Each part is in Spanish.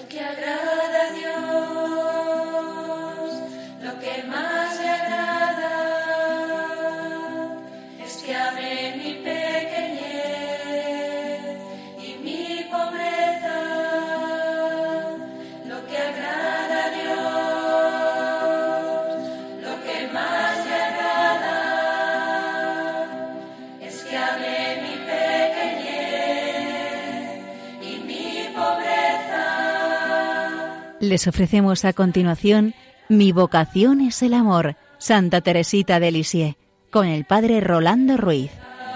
que agrada a Dios, lo que más le agrada, es que ame mi pequeñez y mi pobreza. Lo que agrada a Dios, lo que más le agrada, es que ame mi pequeñez y mi pobreza. Les ofrecemos a continuación Mi vocación es el amor, Santa Teresita de Lisieux, con el padre Rolando Ruiz.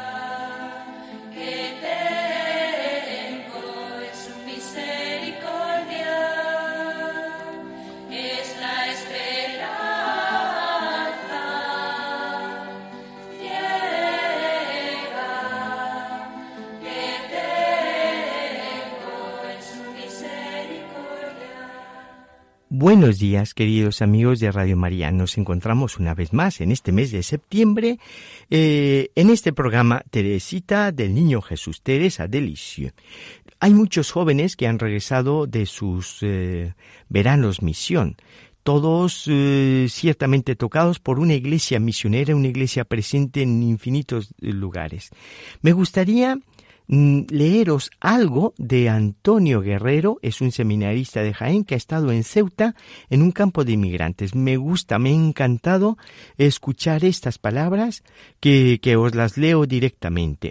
Que tengo es su misericordia, es la esperanza ciega. Que tengo es su misericordia. Buenos días, queridos amigos de Radio María. Nos encontramos una vez más en este mes de septiembre en este programa Teresita del Niño Jesús, Teresa de Lisieux. Hay muchos jóvenes que han regresado de sus veranos misión, todos ciertamente tocados por una iglesia misionera, una iglesia presente en infinitos lugares. Me gustaría leeros algo de Antonio Guerrero. Es un seminarista de Jaén que ha estado en Ceuta en un campo de inmigrantes. Me ha encantado escuchar estas palabras que os las leo directamente.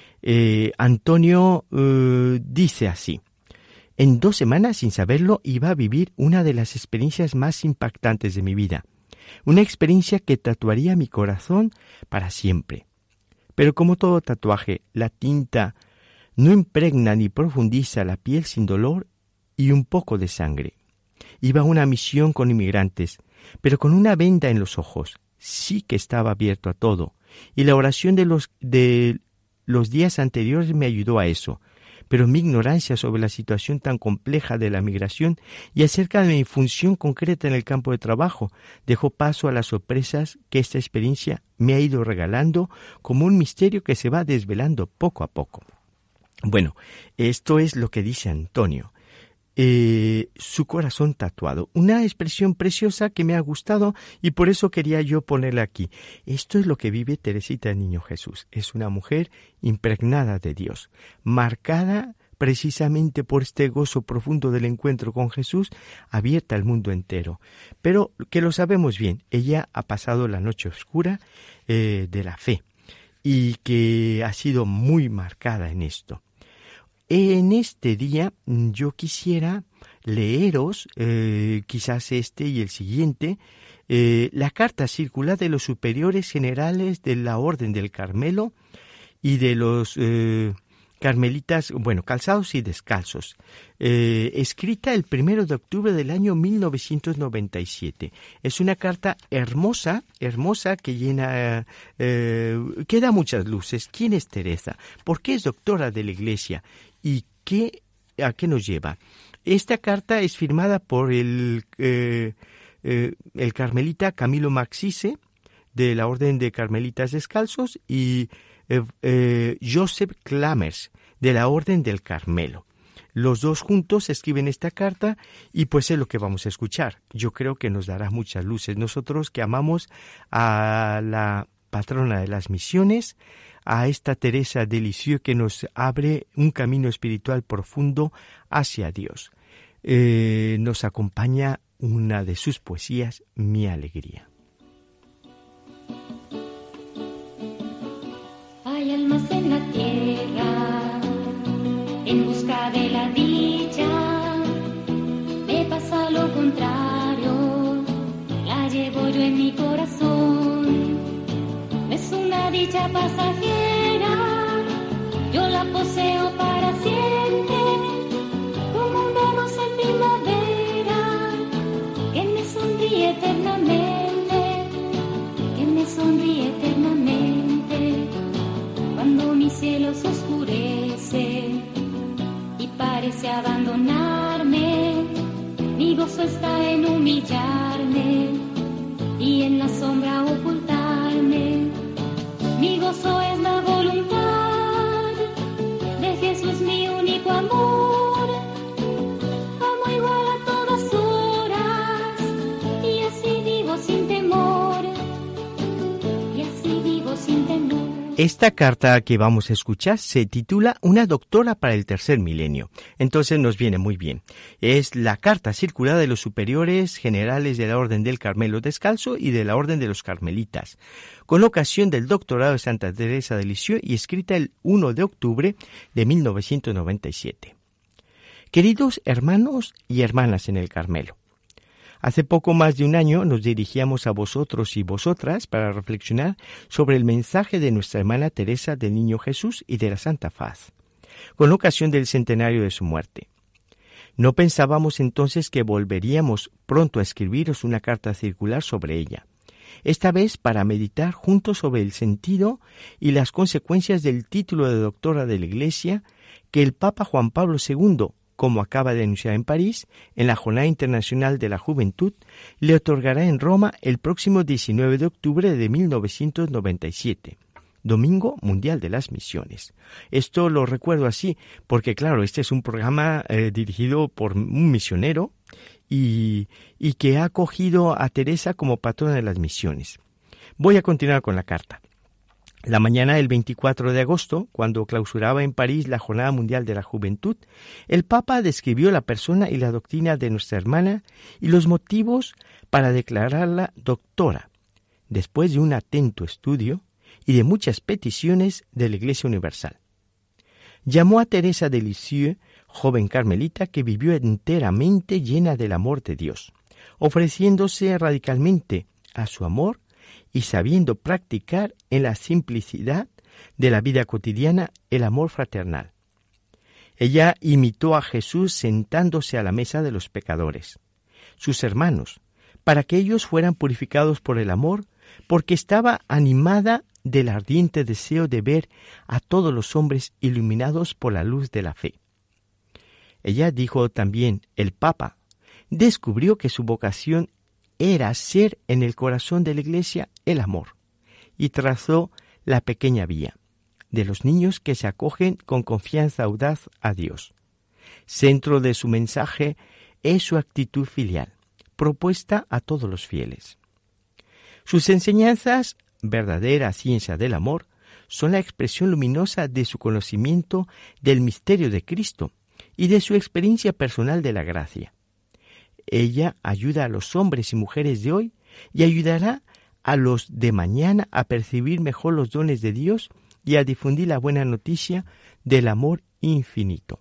Antonio dice así: en 2 semanas, sin saberlo, iba a vivir una de las experiencias más impactantes de mi vida, una experiencia que tatuaría mi corazón para siempre. Pero como todo tatuaje, la tinta no impregna ni profundiza la piel sin dolor y un poco de sangre. Iba a una misión con inmigrantes, pero con una venda en los ojos. Sí que estaba abierto a todo, y la oración de los días anteriores me ayudó a eso. Pero mi ignorancia sobre la situación tan compleja de la migración y acerca de mi función concreta en el campo de trabajo dejó paso a las sorpresas que esta experiencia me ha ido regalando, como un misterio que se va desvelando poco a poco. Bueno, esto es lo que dice Antonio. Su corazón tatuado. Una expresión preciosa que me ha gustado y por eso quería yo ponerla aquí. Esto es lo que vive Teresita del Niño Jesús. Es una mujer impregnada de Dios, marcada precisamente por este gozo profundo del encuentro con Jesús, abierta al mundo entero. Pero que lo sabemos bien, ella ha pasado la noche oscura de la fe y que ha sido muy marcada en esto. En este día yo quisiera leeros, quizás este y el siguiente, la carta circular de los superiores generales de la Orden del Carmelo y de los carmelitas, calzados y descalzos, escrita el 1 de octubre del año 1997. Es una carta hermosa que llena, que da muchas luces. ¿Quién es Teresa? ¿Por qué es doctora de la Iglesia? ¿Y a qué nos lleva? Esta carta es firmada por el carmelita Camilo Maxise, de la Orden de Carmelitas Descalzos, y Joseph Clamers, de la Orden del Carmelo. Los dos juntos escriben esta carta y pues es lo que vamos a escuchar. Yo creo que nos dará muchas luces. Nosotros que amamos a la patrona de las misiones, a esta Teresa de Lisieux que nos abre un camino espiritual profundo hacia Dios. Nos acompaña una de sus poesías, Mi alegría. Hay almas en la tierra en busca de la dicha, me pasa lo contrario, la llevo yo en mi corazón. Es una dicha pasajera, yo la poseo para siempre, como un verano en primavera, que me sonríe eternamente, que me sonríe eternamente. Cuando mi cielo se oscurece y parece abandonarme, mi gozo está en humillarme y en la sombra ocultarme. Mi gozo es la voluntad de Jesús, mi único amor. Amo igual Esta carta que vamos a escuchar se titula Una doctora para el tercer milenio. Entonces nos viene muy bien. Es la carta circular de los superiores generales de la Orden del Carmelo Descalzo y de la Orden de los Carmelitas, con ocasión del doctorado de Santa Teresa de Lisieux y escrita el 1 de octubre de 1997. Queridos hermanos y hermanas en el Carmelo, hace poco más de un año nos dirigíamos a vosotros y vosotras para reflexionar sobre el mensaje de nuestra hermana Teresa del Niño Jesús y de la Santa Faz, con ocasión del centenario de su muerte. No pensábamos entonces que volveríamos pronto a escribiros una carta circular sobre ella, esta vez para meditar juntos sobre el sentido y las consecuencias del título de doctora de la Iglesia que el Papa Juan Pablo II, como acaba de anunciar en París, en la Jornada Internacional de la Juventud, le otorgará en Roma el próximo 19 de octubre de 1997, Domingo Mundial de las Misiones. Esto lo recuerdo así porque, claro, este es un programa dirigido por un misionero y que ha acogido a Teresa como patrona de las misiones. Voy a continuar con la carta. La mañana del 24 de agosto, cuando clausuraba en París la Jornada Mundial de la Juventud, el Papa describió la persona y la doctrina de nuestra hermana y los motivos para declararla doctora, después de un atento estudio y de muchas peticiones de la Iglesia Universal. Llamó a Teresa de Lisieux, joven carmelita que vivió enteramente llena del amor de Dios, ofreciéndose radicalmente a su amor y sabiendo practicar en la simplicidad de la vida cotidiana el amor fraternal. Ella imitó a Jesús sentándose a la mesa de los pecadores, sus hermanos, para que ellos fueran purificados por el amor, porque estaba animada del ardiente deseo de ver a todos los hombres iluminados por la luz de la fe. Ella, dijo también el Papa, descubrió que su vocación era ser en el corazón de la Iglesia el amor, y trazó la pequeña vía de los niños que se acogen con confianza audaz a Dios. Centro de su mensaje es su actitud filial, propuesta a todos los fieles. Sus enseñanzas, verdadera ciencia del amor, son la expresión luminosa de su conocimiento del misterio de Cristo y de su experiencia personal de la gracia. Ella ayuda a los hombres y mujeres de hoy y ayudará a los de mañana a percibir mejor los dones de Dios y a difundir la buena noticia del amor infinito.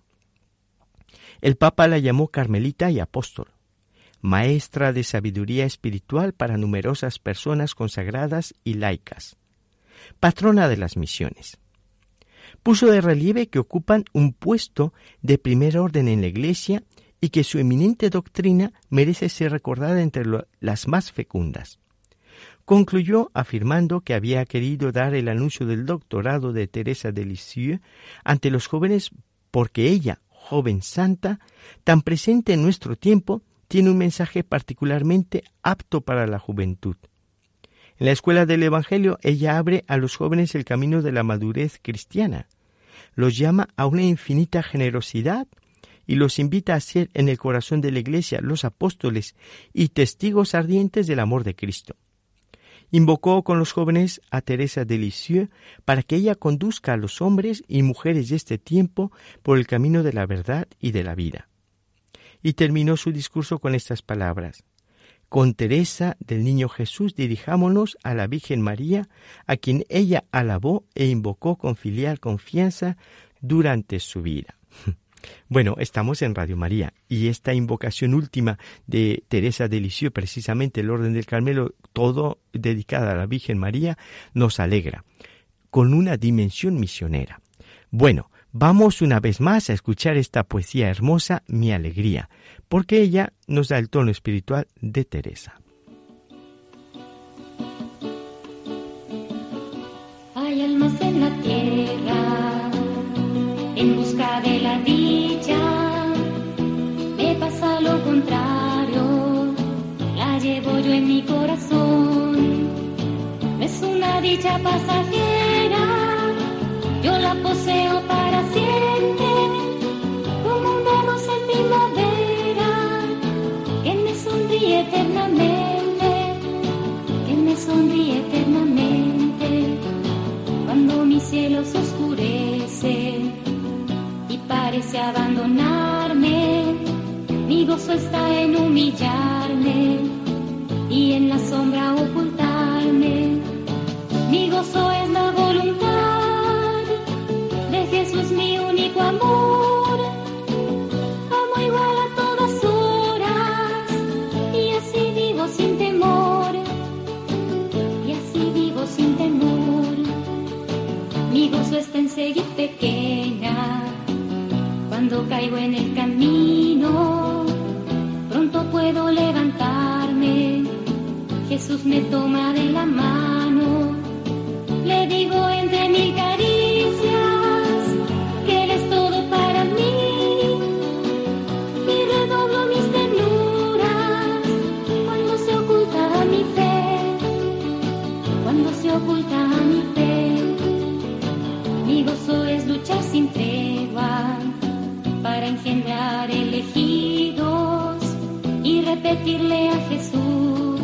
El Papa la llamó Carmelita y Apóstol, maestra de sabiduría espiritual para numerosas personas consagradas y laicas, patrona de las misiones. Puso de relieve que ocupan un puesto de primer orden en la Iglesia y que su eminente doctrina merece ser recordada entre las más fecundas. Concluyó afirmando que había querido dar el anuncio del doctorado de Teresa de Lisieux ante los jóvenes porque ella, joven santa, tan presente en nuestro tiempo, tiene un mensaje particularmente apto para la juventud. En la escuela del Evangelio, ella abre a los jóvenes el camino de la madurez cristiana, los llama a una infinita generosidad y los invita a ser en el corazón de la Iglesia los apóstoles y testigos ardientes del amor de Cristo. Invocó con los jóvenes a Teresa de Lisieux para que ella conduzca a los hombres y mujeres de este tiempo por el camino de la verdad y de la vida. Y terminó su discurso con estas palabras: con Teresa del Niño Jesús dirijámonos a la Virgen María, a quien ella alabó e invocó con filial confianza durante su vida. Bueno, estamos en Radio María y esta invocación última de Teresa de Lisieux, precisamente el Orden del Carmelo, todo dedicada a la Virgen María, nos alegra, con una dimensión misionera. Bueno, vamos una vez más a escuchar esta poesía hermosa, Mi Alegría, porque ella nos da el tono espiritual de Teresa. Hay almas en la tierra en busca de la dicha, me pasa lo contrario, la llevo yo en mi corazón. Es una dicha pasajera, yo la poseo para siempre, como una rosa en primavera, que me sonríe eternamente, que me sonríe eternamente, cuando mi está en humillarme y en la sombra ocultarme. Mi gozo es la voluntad de Jesús, mi único amor. Amo igual a todas horas y así vivo sin temor. Y así vivo sin temor. Mi gozo está en seguir pequeña. Cuando caigo en el camino, pronto puedo levantarme. Jesús me toma de la mano. Le digo entre mil caricias que Él es todo para mí. Y redoblo mis ternuras cuando se oculta mi fe. Cuando se oculta mi fe. Mi gozo es luchar sin tregua para engendrar elegidos y repetirle a Jesús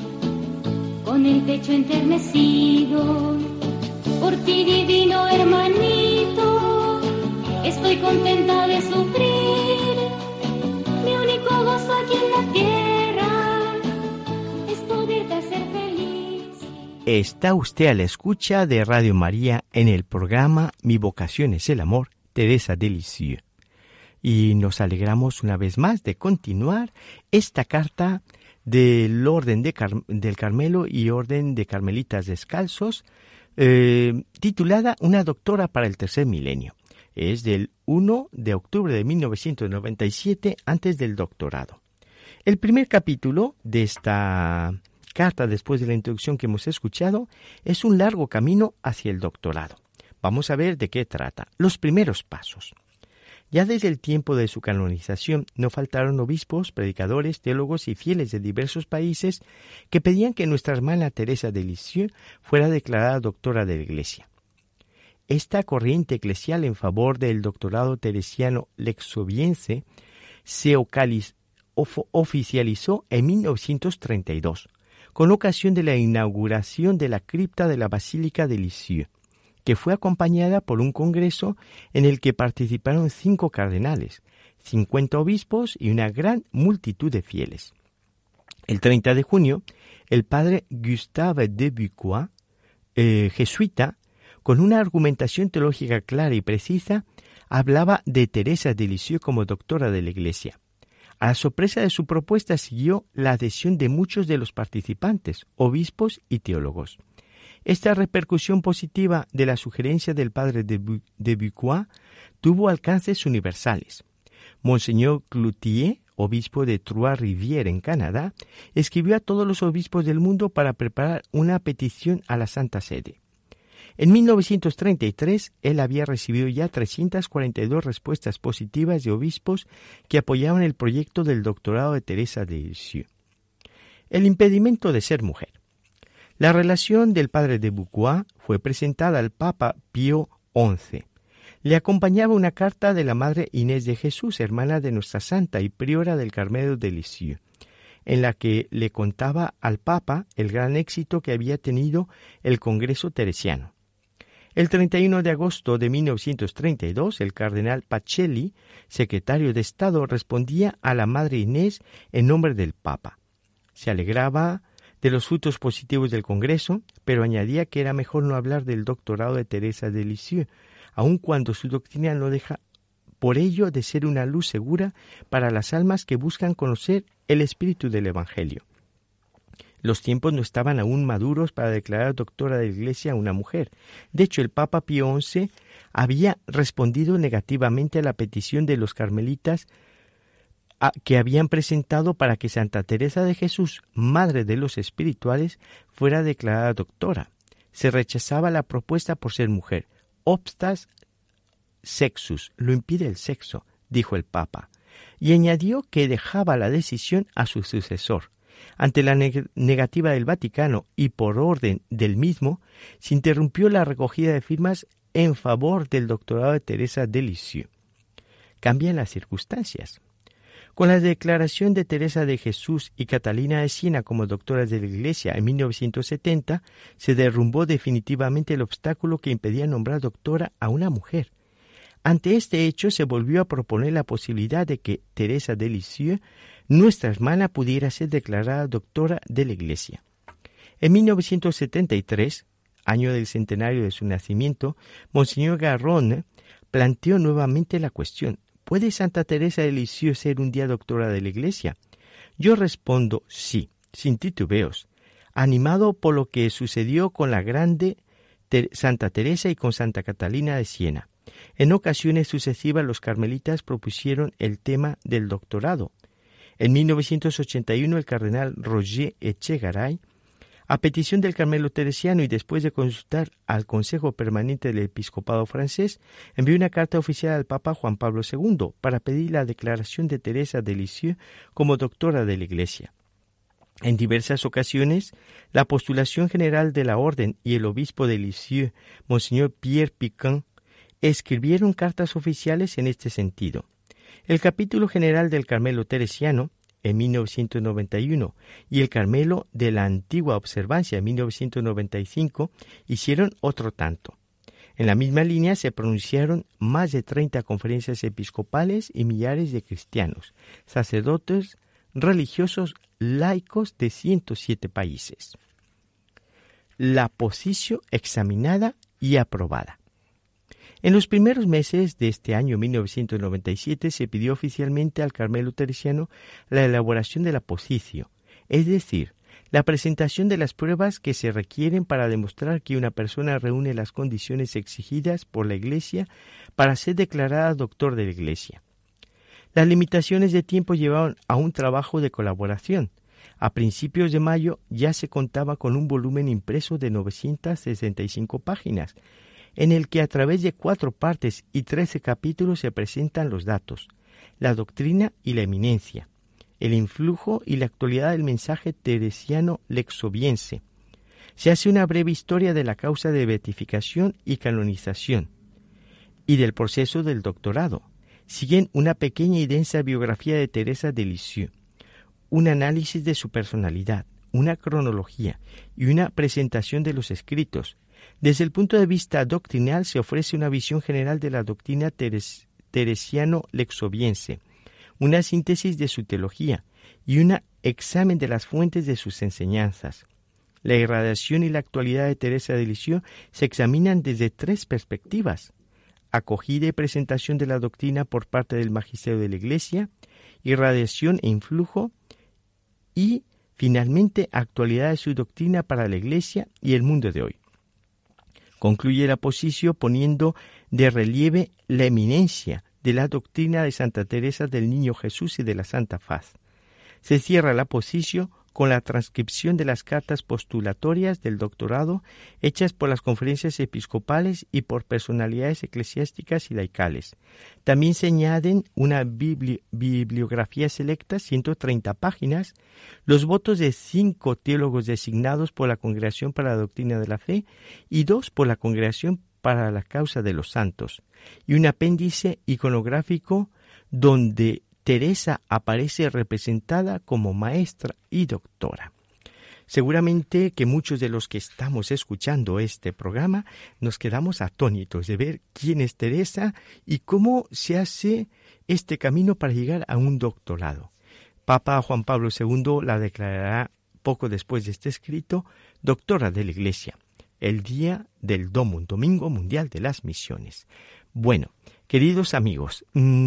con el pecho enternecido. Por ti, divino hermanito, estoy contenta de sufrir. Mi único gozo aquí en la tierra es poderte hacer feliz. Está usted a la escucha de Radio María en el programa Mi vocación es el amor, Teresa de Lisieux. Y nos alegramos una vez más de continuar esta carta del Orden del Carmelo y Orden de Carmelitas Descalzos, titulada Una doctora para el tercer milenio. Es del 1 de octubre de 1997, antes del doctorado. El primer capítulo de esta carta, después de la introducción que hemos escuchado, es un largo camino hacia el doctorado. Vamos a ver de qué trata. Los primeros pasos. Ya desde el tiempo de su canonización no faltaron obispos, predicadores, teólogos y fieles de diversos países que pedían que nuestra hermana Teresa de Lisieux fuera declarada doctora de la Iglesia. Esta corriente eclesial en favor del doctorado teresiano lexoviense se oficializó en 1932, con ocasión de la inauguración de la cripta de la Basílica de Lisieux, que fue acompañada por un congreso en el que participaron 5 cardenales, 50 obispos y una gran multitud de fieles. El 30 de junio, el padre Gustave de Buquois, jesuita, con una argumentación teológica clara y precisa, hablaba de Teresa de Lisieux como doctora de la Iglesia. A la sorpresa de su propuesta siguió la adhesión de muchos de los participantes, obispos y teólogos. Esta repercusión positiva de la sugerencia del padre de Buquois tuvo alcances universales. Monseñor Cloutier, obispo de Trois-Rivières en Canadá, escribió a todos los obispos del mundo para preparar una petición a la Santa Sede. En 1933, él había recibido ya 342 respuestas positivas de obispos que apoyaban el proyecto del doctorado de Teresa de Lisieux. El impedimento de ser mujer. La relación del padre de Buquois fue presentada al Papa Pío XI. Le acompañaba una carta de la Madre Inés de Jesús, hermana de nuestra santa y priora del Carmelo de Lisieux, en la que le contaba al Papa el gran éxito que había tenido el Congreso Teresiano. El 31 de agosto de 1932, el cardenal Pacelli, secretario de Estado, respondía a la Madre Inés en nombre del Papa. Se alegraba de los frutos positivos del Congreso, pero añadía que era mejor no hablar del doctorado de Teresa de Lisieux, aun cuando su doctrina no deja por ello de ser una luz segura para las almas que buscan conocer el espíritu del Evangelio. Los tiempos no estaban aún maduros para declarar doctora de la Iglesia a una mujer. De hecho, el Papa Pío XI había respondido negativamente a la petición de los carmelitas que habían presentado para que Santa Teresa de Jesús, madre de los espirituales, fuera declarada doctora. Se rechazaba la propuesta por ser mujer. Obstas sexus, lo impide el sexo, dijo el Papa, y añadió que dejaba la decisión a su sucesor. Ante la negativa del Vaticano y por orden del mismo, se interrumpió la recogida de firmas en favor del doctorado de Teresa de Lisieux. Cambian las circunstancias. Con la declaración de Teresa de Jesús y Catalina de Siena como doctoras de la Iglesia en 1970, se derrumbó definitivamente el obstáculo que impedía nombrar doctora a una mujer. Ante este hecho se volvió a proponer la posibilidad de que Teresa de Lisieux nuestra hermana pudiera ser declarada doctora de la Iglesia. En 1973, año del centenario de su nacimiento, Monseñor Garrone planteó nuevamente la cuestión: ¿puede Santa Teresa de Lisieux ser un día doctora de la Iglesia? Yo respondo sí, sin titubeos, animado por lo que sucedió con la grande Santa Teresa y con Santa Catalina de Siena. En ocasiones sucesivas los carmelitas propusieron el tema del doctorado. En 1981 el cardenal Roger Echegaray, a petición del Carmelo Teresiano y después de consultar al Consejo Permanente del Episcopado francés, envió una carta oficial al Papa Juan Pablo II para pedir la declaración de Teresa de Lisieux como doctora de la Iglesia. En diversas ocasiones, la postulación general de la Orden y el obispo de Lisieux, Monseñor Pierre Piquant, escribieron cartas oficiales en este sentido. El capítulo general del Carmelo Teresiano, en 1991, y el Carmelo de la Antigua Observancia, en 1995, hicieron otro tanto. En la misma línea se pronunciaron más de 30 conferencias episcopales y millares de cristianos, sacerdotes, religiosos, laicos de 107 países. La posición examinada y aprobada. En los primeros meses de este año 1997 se pidió oficialmente al Carmelo Teresiano la elaboración de la posición, es decir, la presentación de las pruebas que se requieren para demostrar que una persona reúne las condiciones exigidas por la Iglesia para ser declarada doctor de la Iglesia. Las limitaciones de tiempo llevaron a un trabajo de colaboración. A principios de mayo ya se contaba con un volumen impreso de 965 páginas, en el que a través de 4 partes y 13 capítulos se presentan los datos, la doctrina y la eminencia, el influjo y la actualidad del mensaje teresiano lexoviense. Se hace una breve historia de la causa de beatificación y canonización y del proceso del doctorado. Siguen una pequeña y densa biografía de Teresa de Lisieux, un análisis de su personalidad, una cronología y una presentación de los escritos. Desde el punto de vista doctrinal se ofrece una visión general de la doctrina teresiano-lexoviense, una síntesis de su teología y un examen de las fuentes de sus enseñanzas. La irradiación y la actualidad de Teresa de Lisieux se examinan desde 3 perspectivas: acogida y presentación de la doctrina por parte del magisterio de la Iglesia, irradiación e influjo, y finalmente actualidad de su doctrina para la Iglesia y el mundo de hoy. Concluye la posición poniendo de relieve la eminencia de la doctrina de Santa Teresa del Niño Jesús y de la Santa Faz. Se cierra la posición con la transcripción de las cartas postulatorias del doctorado hechas por las conferencias episcopales y por personalidades eclesiásticas y laicales. También se añaden una bibliografía selecta, 130 páginas, los votos de 5 teólogos designados por la Congregación para la Doctrina de la Fe y 2 por la Congregación para la Causa de los Santos, y un apéndice iconográfico donde Teresa aparece representada como maestra y doctora. Seguramente que muchos de los que estamos escuchando este programa nos quedamos atónitos de ver quién es Teresa y cómo se hace este camino para llegar a un doctorado. Papa Juan Pablo II la declarará poco después de este escrito doctora de la Iglesia, el día del Domum, Domingo Mundial de las Misiones. Bueno, queridos amigos,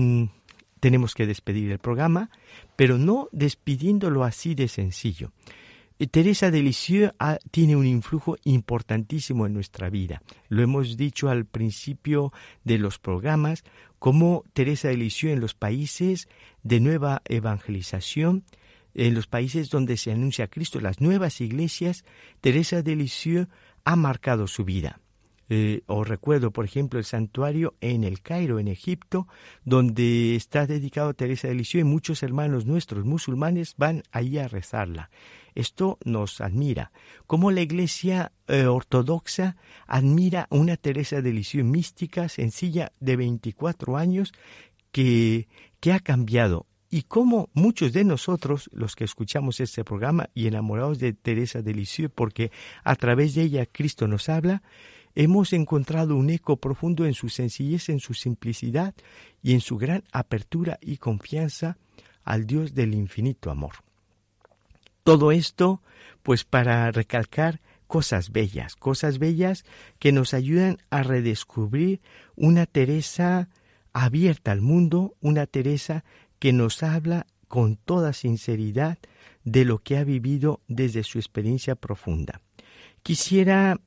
tenemos que despedir el programa, pero no despidiéndolo así de sencillo. Teresa de Lisieux tiene un influjo importantísimo en nuestra vida. Lo hemos dicho al principio de los programas, como Teresa de Lisieux en los países de nueva evangelización, en los países donde se anuncia a Cristo, las nuevas iglesias, Teresa de Lisieux ha marcado su vida. Os recuerdo, por ejemplo, el santuario en el Cairo, en Egipto, donde está dedicado a Teresa de Lisieux, y muchos hermanos nuestros musulmanes van allí a rezarla. Esto nos admira. Como la Iglesia ortodoxa admira a una Teresa de Lisieux mística, sencilla, de 24 años, que ha cambiado. Y como muchos de nosotros, los que escuchamos este programa y enamorados de Teresa de Lisieux, porque a través de ella Cristo nos habla, hemos encontrado un eco profundo en su sencillez, en su simplicidad y en su gran apertura y confianza al Dios del infinito amor. Todo esto, pues para recalcar cosas bellas que nos ayudan a redescubrir una Teresa abierta al mundo, una Teresa que nos habla con toda sinceridad de lo que ha vivido desde su experiencia profunda. Quisiera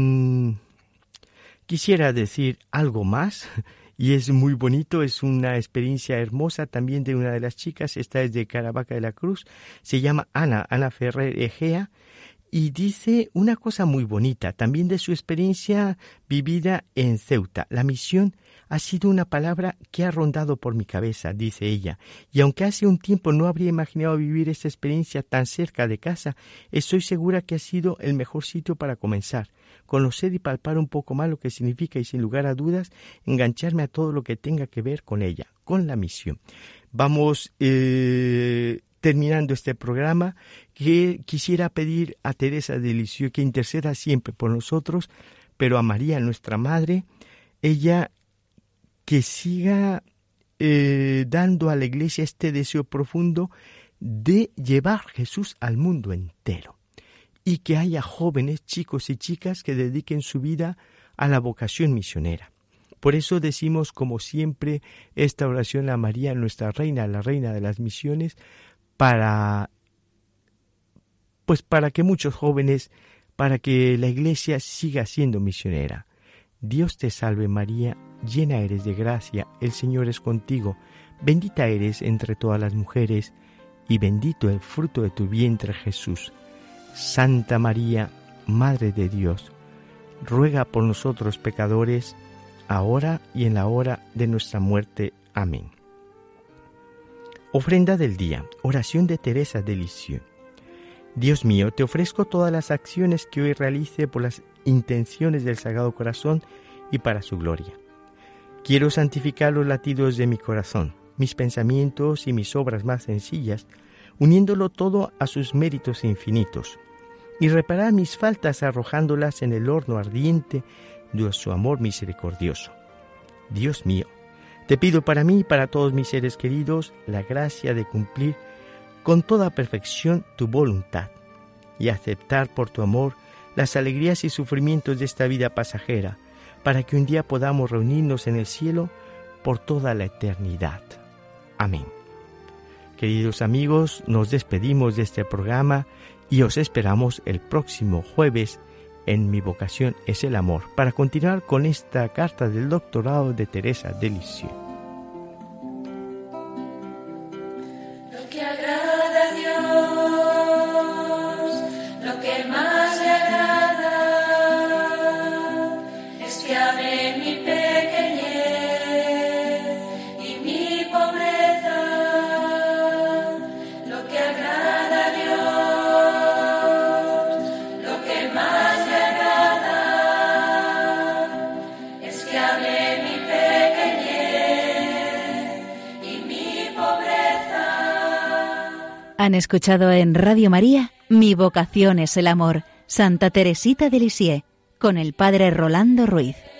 decir algo más, y es muy bonito, es una experiencia hermosa también de una de las chicas, esta es de Caravaca de la Cruz, se llama Ana Ferrer Egea, y dice una cosa muy bonita, también de su experiencia vivida en Ceuta. La misión ha sido una palabra que ha rondado por mi cabeza, dice ella, y aunque hace un tiempo no habría imaginado vivir esta experiencia tan cerca de casa, estoy segura que ha sido el mejor sitio para comenzar, conocer y palpar un poco más lo que significa y sin lugar a dudas engancharme a todo lo que tenga que ver con ella, con la misión. Vamos terminando este programa, que quisiera pedir a Teresa de Lisieux que interceda siempre por nosotros, pero a María, nuestra Madre, ella que siga dando a la Iglesia este deseo profundo de llevar Jesús al mundo entero, y que haya jóvenes, chicos y chicas que dediquen su vida a la vocación misionera. Por eso decimos, como siempre, esta oración a María, nuestra Reina, la Reina de las Misiones, para que muchos jóvenes, para que la Iglesia siga siendo misionera. Dios te salve María, llena eres de gracia, el Señor es contigo, bendita eres entre todas las mujeres, y bendito el fruto de tu vientre Jesús. Santa María, Madre de Dios, ruega por nosotros pecadores, ahora y en la hora de nuestra muerte. Amén. Ofrenda del día, oración de Teresa de Lisieux. Dios mío, te ofrezco todas las acciones que hoy realice por las intenciones del Sagrado Corazón y para su gloria. Quiero santificar los latidos de mi corazón, mis pensamientos y mis obras más sencillas, uniéndolo todo a sus méritos infinitos, y reparar mis faltas arrojándolas en el horno ardiente de su amor misericordioso. Dios mío, te pido para mí y para todos mis seres queridos la gracia de cumplir con toda perfección tu voluntad y aceptar por tu amor las alegrías y sufrimientos de esta vida pasajera, para que un día podamos reunirnos en el cielo por toda la eternidad. Amén. Queridos amigos, nos despedimos de este programa y os esperamos el próximo jueves en Mi Vocación es el Amor, para continuar con esta carta del doctorado de Teresa de Lisieux. Lo que agrada a Dios, lo que más le agrada, es que ame mi pequeñez y mi pobreza. Lo que agrada a Dios, lo que más le agrada, es que ame mi pequeñez y mi pobreza. Han escuchado en Radio María Mi Vocación es el Amor, Santa Teresita de Lisieux, con el Padre Rolando Ruiz.